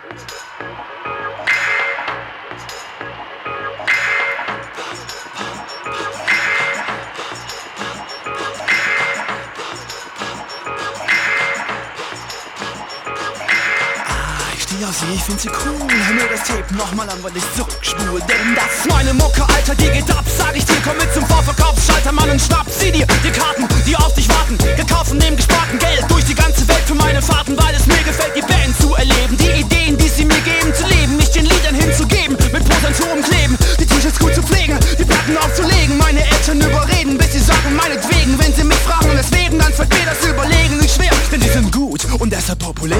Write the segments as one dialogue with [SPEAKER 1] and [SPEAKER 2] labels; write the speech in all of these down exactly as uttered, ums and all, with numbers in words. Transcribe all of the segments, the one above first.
[SPEAKER 1] Ja, sie, ich find sie cool. Hör mir das Tape nochmal an, weil ich zurückspule. Denn das ist meine Mucke, Alter, die geht ab. Sag ich dir, komm mit zum Vorverkaufsschalter, Mann, und schnapp sie dir. Die Karten, die auf dich warten, gekauft von dem gesparten Geld. Durch die ganze Welt für meine Fahrten, weil es mir gefällt, die Band zu erleben. Die Ideen, die sie mir geben, zu leben, nicht den Liedern hinzugeben. Mit Postern zu umkleben, die T-Shirts gut zu pflegen, die Platten aufzulegen. Meine Eltern überreden, bis sie sagen, meinetwegen. Wenn sie mich fragen, weswegen, dann fällt mir das Überlegen nicht schwer. Denn sie sind gut und deshalb populär.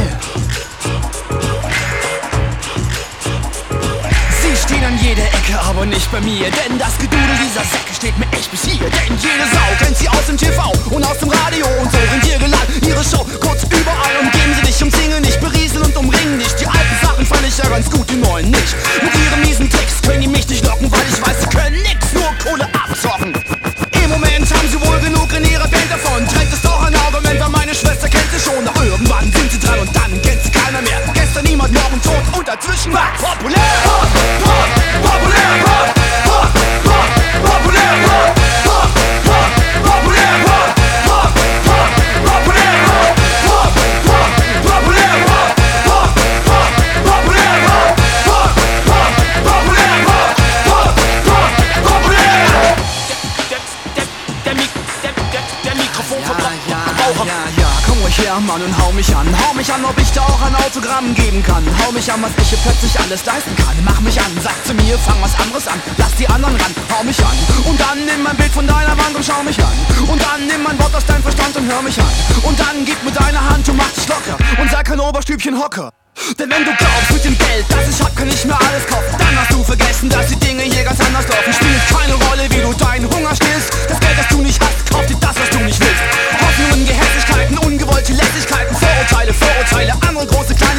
[SPEAKER 1] Stehen an jeder Ecke, aber nicht bei mir. Denn das Gedudel dieser Säcke steht mir echt bis hier. Denn jede Sau kennt sie aus dem T V und aus dem Radio. Und so sind ihr geladen, ihre Show kurz überall. Umgeben sie dich, umzingeln dich, berieseln und umringen dich. Die alten Sachen fand ich ja ganz gut, die neuen nicht. Mit ihren miesen Tricks können die mich nicht locken, weil ich weiß, sie können nix, nur Kohle abzocken. Im Moment haben sie wohl genug in ihrer Welt davon. Trägt es doch ein Argument, weil meine Schwester kennt sie schon. Doch irgendwann sind sie dran und dann kennt sie keiner mehr. Gestern niemand, morgen tot und dazwischen war populär. Ja, Mann, und hau mich an, hau mich an, ob ich da auch ein Autogramm geben kann. Hau mich an, was ich hier plötzlich alles leisten kann. Mach mich an, sag zu mir, fang was anderes an. Lass die anderen ran, hau mich an. Und dann nimm mein Bild von deiner Wand und schau mich an. Und dann nimm mein Wort aus deinem Verstand und hör mich an. Und dann gib mir deine Hand und mach dich locker. Und sei kein Oberstübchen Hocker. Denn wenn du glaubst, mit dem Geld, das ich hab, kann ich mir alles kaufen, dann hast du vergessen, dass die Dinge hier ganz anders laufen. Spielt keine Rolle, wie du deinen Hunger stillst. Das Geld, das du nicht hast, kauft dir das, was du nicht willst. Hoffnungen, Gehässigkeiten, ungewollte Lässigkeiten, Vorurteile, Vorurteile, andere große, kleine